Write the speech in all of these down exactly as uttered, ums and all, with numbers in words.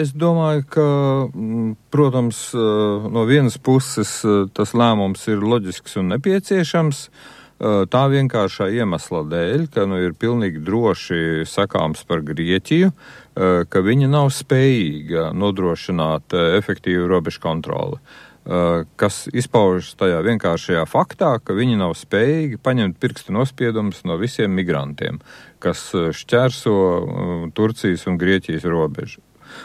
Es domāju, ka, protams, no vienas puses tas lēmums ir loģisks un nepieciešams, tā vienkāršā iemesla dēļ, ka nu, ir pilnīgi droši sakāms par Grieķiju, ka viņa nav spējīga nodrošināt efektīvu robežu kontroli, kas izpaužas tajā vienkāršajā faktā, ka viņi nav spējīgi paņemt pirkstu nospiedumus no visiem migrantiem, kas šķērso Turcijas un Grieķijas robežu.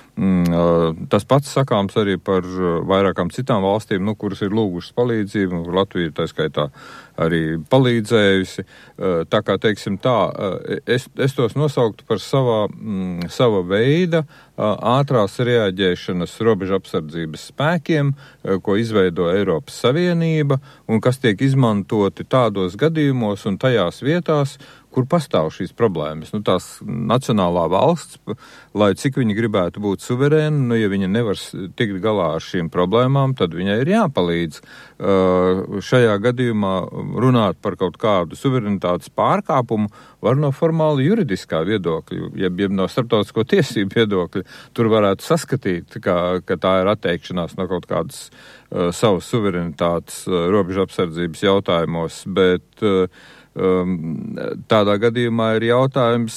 Tas pats sakāms arī par vairākām citām valstīm, nu, kuras ir lūgušas palīdzību, Latvija tā skaitā arī palīdzējusi. Tā kā, teiksim tā, es, es tos nosauktu par savā, sava veida ātrās reaģēšanas robežu apsardzības spēkiem, ko izveido Eiropas Savienība un kas tiek izmantoti tādos gadījumos un tajās vietās, kur pastāv šīs problēmas. Nu, tās nacionālā valsts, lai cik viņi gribētu būt suverēni, nu, ja viņa nevar tikt galā ar šīm problēmām, tad viņai ir jāpalīdz. Uh, šajā gadījumā runāt par kaut kādu suverenitātes pārkāpumu var no formāli juridiskā viedokļa, jeb, jeb no starptautisko tiesību viedokļa. Tur varētu saskatīt, ka, ka tā ir atteikšanās no kaut kādas uh, savas suverenitātes uh, robežu apsardzības jautājumos, bet uh, tādā gadījumā ir jautājums,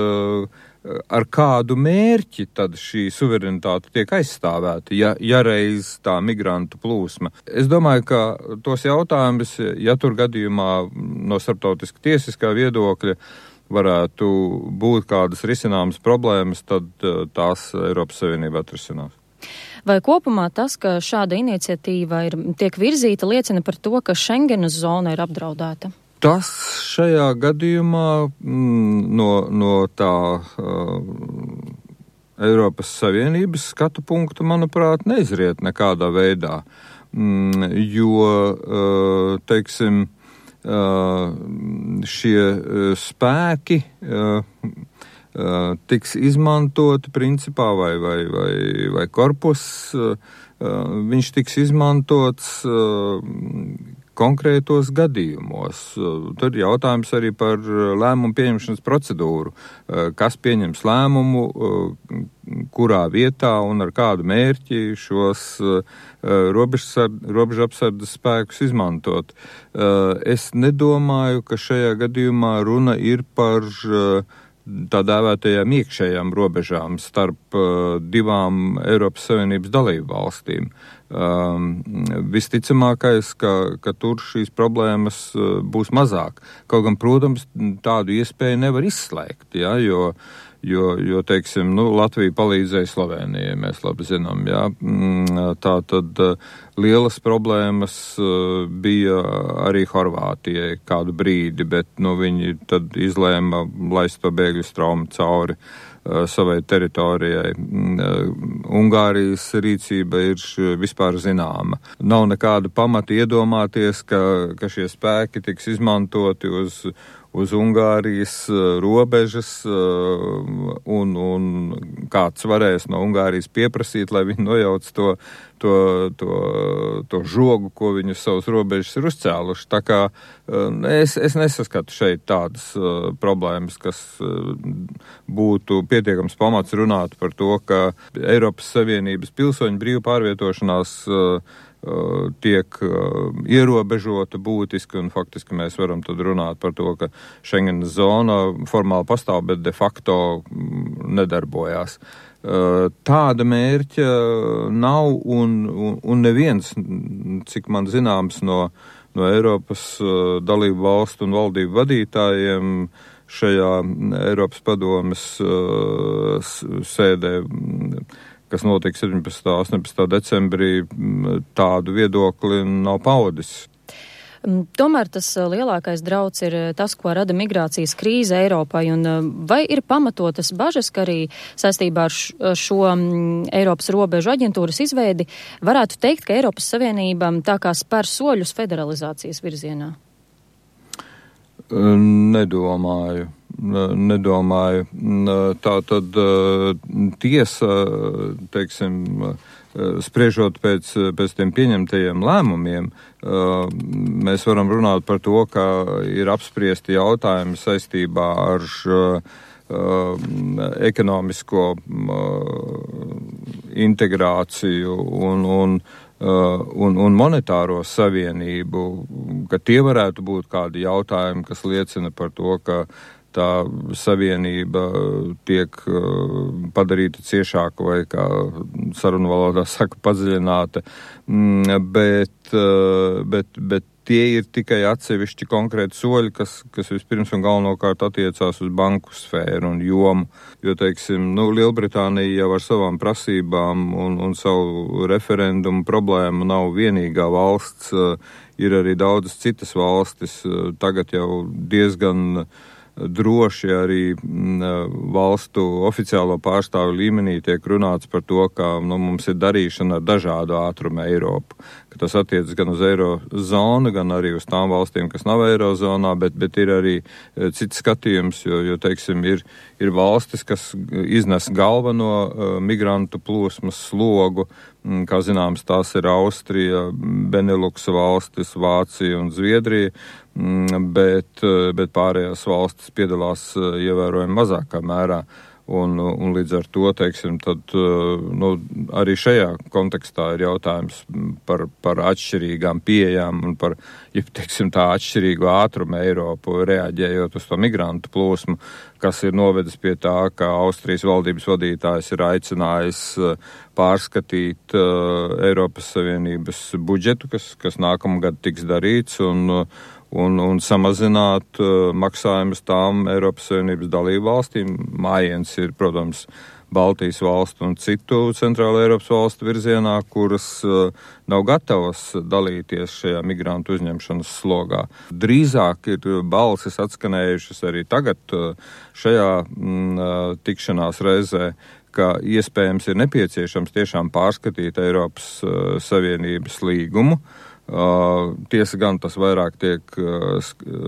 ar kādu mērķi tad šī suverenitāte tiek aizstāvēta, ja, ja reiz tā migrantu plūsma. Es domāju, ka tos jautājumus, ja tur gadījumā no starptautiska tiesiskā viedokļa varētu būt kādas risināmas problēmas, tad tās Eiropas Savienība atrisinās. Vai kopumā tas, ka šāda iniciatīva ir, tiek virzīta, liecina par to, ka Schengenas zona ir apdraudēta? Tas šajā gadījumā mm, no, no tā uh, Eiropas Savienības skatu punkta, manuprāt, neizriet nekādā veidā, mm, jo, uh, teiksim, uh, šie uh, spēki uh, uh, tiks izmantoti principā vai, vai, vai, vai korpus, uh, uh, viņš tiks izmantots uh, konkrētos gadījumos. Tur ir jautājums arī par lēmumu pieņemšanas procedūru. Kas pieņems lēmumu, kurā vietā un ar kādu mērķi šos robežu apsardzes spēkus izmantot. Es nedomāju, ka šajā gadījumā runa ir par tā dēvētajām iekšējām robežām starp uh, divām Eiropas Savienības dalību valstīm. Um, visticamākais, ka, ka tur šīs problēmas uh, būs mazāk. Kaut gan, protams, tādu iespēju nevar izslēgt, ja, jo, jo, jo teiksim, nu, Latvija palīdzēja Slovenijai, mēs labi zinām, ja. Tā tad uh, lielas problēmas uh, bija arī Horvātijai kādu brīdi, bet, nu, viņi tad izlēma laist to bēgļu straumu cauri uh, savai teritorijai. Uh, Ungārijas rīcība ir vispār zināma. Nav nekāda pamata iedomāties, ka, ka šie spēki tiks izmantoti uz, uz Ungārijas uh, robežas uh, un, un kāds varēs no Ungārijas pieprasīt, lai viņi nojauc to, to, to, to žogu, ko viņi uz savas robežas ir uzcēluši. Tā kā uh, es, es nesaskatu šeit tādas uh, problēmas, kas uh, būtu pietiekams pamats runāt par to, ka Eiropas Savienības pilsoņu brīvu pārvietošanās uh, tiek uh, ierobežota būtiski, un faktiski mēs varam tad runāt par to, ka Schengenas zona formāli pastāv, bet de facto mm, nedarbojās. Uh, tāda mērķa nav, un, un, un neviens, cik man zināms, no, no Eiropas uh, dalību valstu un valdību vadītājiem šajā Eiropas padomes uh, sēdē, kas notiek sedempadsmitā un astoņpadsmitā decembrī, tādu viedokli nav paudis. Tomēr tas lielākais drauds ir tas, ko rada migrācijas krīze Eiropai, un vai ir pamatotas bažas, ka arī saistībā ar šo Eiropas robežu aģentūras izveidi varētu teikt, ka Eiropas Savienība tā kā spēr soļus federalizācijas virzienā? Nedomāju. Nedomāju. Tā tad tiesa, teiksim, spriežot pēc, pēc tiem pieņemtajiem lēmumiem, mēs varam runāt par to, ka ir apspriesti jautājumi saistībā ar ekonomisko integrāciju un, un, uh, un, un monetāro savienību, ka tie varētu būt kādi jautājumi, kas liecina par to, ka tā savienība tiek uh, padarīta ciešāka vai, kā sarunu valodā saka, padziļināta, mm, bet, uh, bet, bet tie ir tikai atsevišķi konkrēti soļi, kas, kas vispirms un galvenokārt attiecās uz banku sfēru un jomu, jo, teiksim, nu, Lielbritānija jau ar savām prasībām un, un savu referendumu problēmu nav vienīgā valsts, uh, ir arī daudzas citas valstis, uh, tagad jau diezgan droši arī m, valstu oficiālo pārstāvu līmenī tiek runāts par to, ka nu, mums ir darīšana ar dažādu ātrumu Eiropu. Ka tas attiecas gan uz eirozonu, gan arī uz tām valstīm, kas nav eirozonā, bet, bet ir arī cits skatījums, jo, jo teiksim, ir, ir valstis, kas iznes galveno uh, migrantu plūsmas slogu. Kā zināms, tās ir Austrija, Beneluksa valstis, Vācija un Zviedrija, bet, bet pārējās valstis piedalās ievērojami mazākā mērā. Un, un līdz ar to, teiksim, tad, nu, arī šajā kontekstā ir jautājums par, par atšķirīgām pieejām un par, ja, teiksim, tā atšķirīgu ātrumu Eiropu reaģējot uz to migrantu plūsmu, kas ir novedis pie tā, ka Austrijas valdības vadītājs ir aicinājis pārskatīt uh, Eiropas Savienības budžetu, kas, kas nākamgad tiks darīts, un Un, un samazināt uh, maksājumus tām Eiropas Savienības dalību valstīm. Mājiens ir, protams, Baltijas valstu un citu centrāla Eiropas valstu virzienā, kuras uh, nav gatavas dalīties šajā migrantu uzņemšanas slogā. Drīzāk ir balsis atskanējušas arī tagad uh, šajā mm, tikšanās reizē, ka iespējams ir nepieciešams tiešām pārskatīt Eiropas uh, Savienības līgumu. Uh, tiesa gan tas vairāk tiek uh,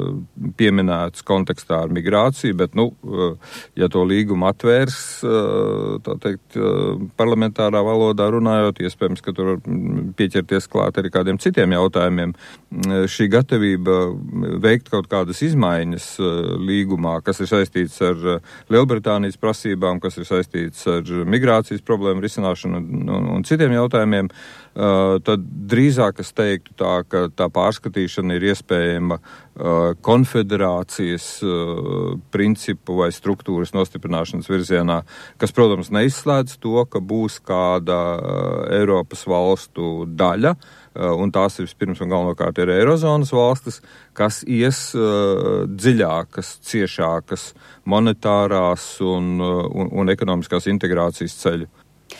pieminēts kontekstā ar migrāciju, bet, nu, uh, ja to līgumu atvērs, uh, tā teikt, uh, parlamentārā valodā runājot, iespējams, ka tur pieķerties klāt arī kādiem citiem jautājumiem. Uh, šī gatavība veikt kaut kādas izmaiņas uh, līgumā, kas ir saistīts ar uh, Lielbritānijas prasībām, kas ir saistīts ar migrācijas problēmu risināšanu un, un, un citiem jautājumiem, uh, tad drīzāk es teiktu, tā, ka tā pārskatīšana ir iespējama uh, konfederācijas uh, principu vai struktūras nostiprināšanas virzienā, kas, protams, neizslēdz to, ka būs kāda uh, Eiropas valstu daļa, uh, un tās ir vispirms un galvenokārt ir Eirozonas valstis, kas ies uh, dziļākas, ciešākas monetārās un, uh, un, un ekonomiskās integrācijas ceļu.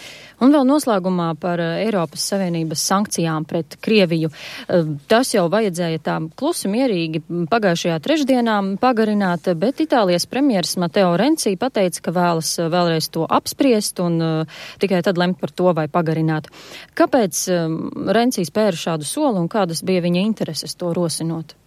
Un vēl noslēgumā par Eiropas Savienības sankcijām pret Krieviju. Tas jau vajadzēja tā klusi mierīgi pagājušajā trešdienā pagarināt, bet Itālijas premjeras Matteo Renzi pateica, ka vēlas vēlreiz to apspriest un uh, tikai tad lemt par to, vai pagarināt. Kāpēc um, Renzi spēra šādu soli un kādas bija viņa intereses to rosinot?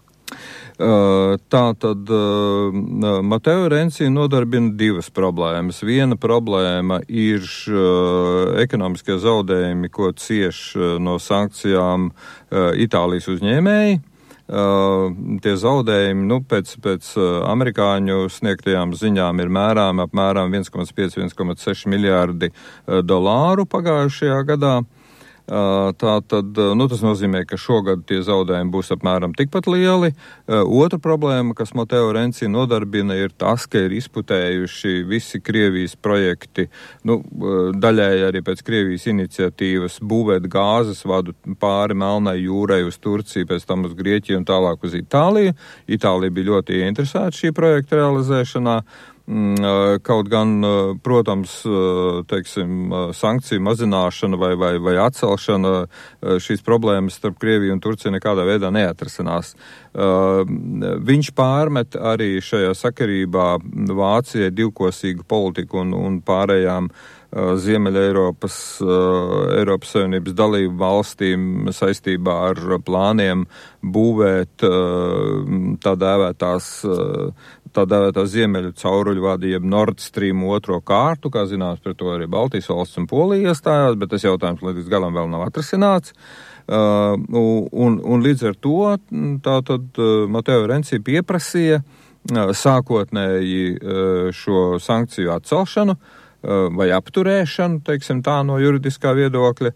Uh, tā tad uh, Matteo Renzi nodarbina divas problēmas. Viena problēma ir uh, ekonomiskie zaudējumi, ko cieš uh, no sankcijām uh, Itālijas uzņēmēji. Uh, tie zaudējumi, nu, pēc, pēc uh, amerikāņu sniegtajām ziņām ir mērām apmēram viens komats pieci līdz viens komats seši miljārdi uh, dolāru pagājušajā gadā. Tā tad, nu, tas nozīmē, ka šogad tie zaudējumi būs apmēram tikpat lieli. Otra problēma, kas Matteo Renzi nodarbina, ir tas, ka ir izputējuši visi Krievijas projekti, nu, daļēji arī pēc Krievijas iniciatīvas būvēt gāzes vadu pāri Melnai jūrai uz Turciju, pēc tam uz Grieķiju un tālāk uz Itāliju. Itālija bija ļoti ieinteresēta šī projekta realizēšanā. Kaut gan, protams, teiksim, sankciju mazināšana vai, vai, vai atcelšana šīs problēmas starp Krieviju un Turciju nekādā veidā neatrasinās. Viņš pārmet arī šajā sakarībā Vācijai divkosīgu politiku un, un pārējām Ziemeļa Eiropas, Eiropas Savienības dalību valstīm saistībā ar plāniem būvēt tā dēvētās, tā dēvētās Ziemeļu cauruļu vadi, jeb Nord Stream otro kārtu, kā zināms, par to arī Baltijas valsts un Polija iestājās, bet tas jautājums līdz galam vēl nav atrasināts. Uh, un, un līdz ar to tātad Matteo Renzi pieprasīja uh, sākotnēji uh, šo sankciju atcelšanu, vai apturēšanu, teiksim tā, no juridiskā viedokļa,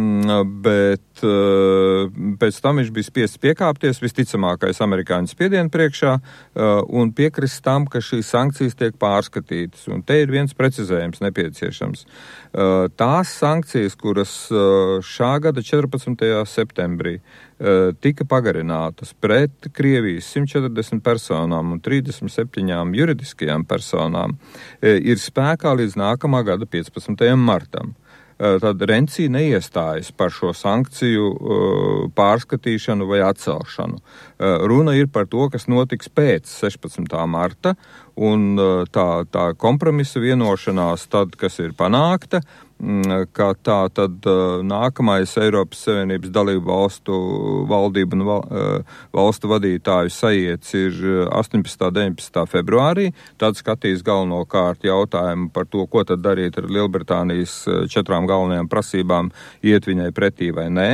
bet pēc tam viņš bija spiests piekāpties visticamākais amerikāņu spiedienu priekšā un piekrist tam, ka šīs sankcijas tiek pārskatītas. Un te ir viens precizējums nepieciešams. Tās sankcijas, kuras šā gada četrpadsmitajā septembrī tika pagarinātas pret Krievijas simt četrdesmit personām un trīsdesmit septiņām juridiskajām personām, ir spēkā līdz nākamā gada piecpadsmitajam martam. Tad Renci neiestājas par šo sankciju pārskatīšanu vai atcelšanu. Runa ir par to, kas notiks pēc sešpadsmitā marta, un tā, tā kompromisa vienošanās tad, kas ir panākta, ka tā tad nākamais Eiropas Savienības dalību valstu valdību un val, valstu vadītāju sajiets ir astoņpadsmitā un deviņpadsmitā februārī. Tad skatīs galvenokārt jautājumu par to, ko tad darīt ar Lielbritānijas četrām galvenajām prasībām, iet viņai pretī vai nē.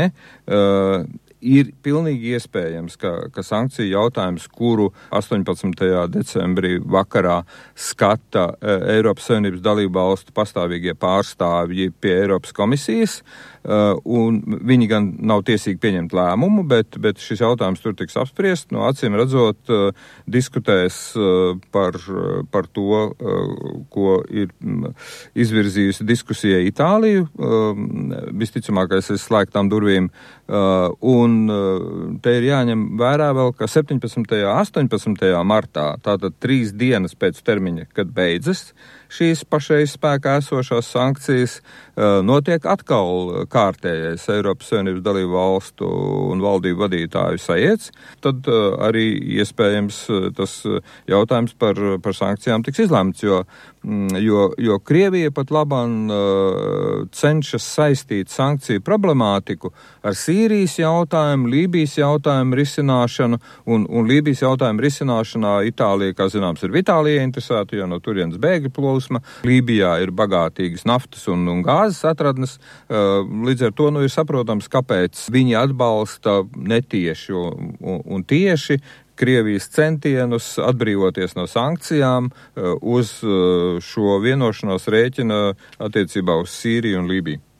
Ir pilnīgi iespējams, ka, ka sankciju jautājums, kuru astoņpadsmitajā decembrī vakarā skata e, Eiropas Savienības dalību valstu pastāvīgie pārstāvji pie Eiropas komisijas, e, un viņi gan nav tiesīgi pieņemt lēmumu, bet, bet šis jautājums tur tiks apspriest. No acīm redzot, e, diskutēs e, par, par to, e, ko ir izvirzījusi diskusija Itāliju, e, visticamākais ir slēgtām durvīm, e, un Un te ir jāņem vērā vēl, ka septiņpadsmitajā un astoņpadsmitajā martā, tātad trīs dienas pēc termiņa, kad beidzas šīs pašreiz spēkā esošās sankcijas, notiek atkal kārtējais Eiropas Savienības dalību valstu un valdību vadītāju sajiets. Tad arī iespējams tas jautājums par, par sankcijām tiks izlemts, jo, jo, jo Krievija pat labāk cenšas saistīt sankciju problemātiku ar Sīrijas jautājumu, Lībijas jautājumu risināšanu, un, un Lībijas jautājumu risināšanā Itālija, kā zināms, ir vitālija interesēta, jo no turienes bēgļu plūsma. Lībijā ir bagātīgas naftas un, un gāzes atradnes, līdz ar to nu, ir saprotams, kāpēc viņi atbalsta netieši un, un, un tieši Krievijas centienus atbrīvoties no sankcijām uz šo vienošanos rēķina attiecībā uz Sīriju un Lībiju.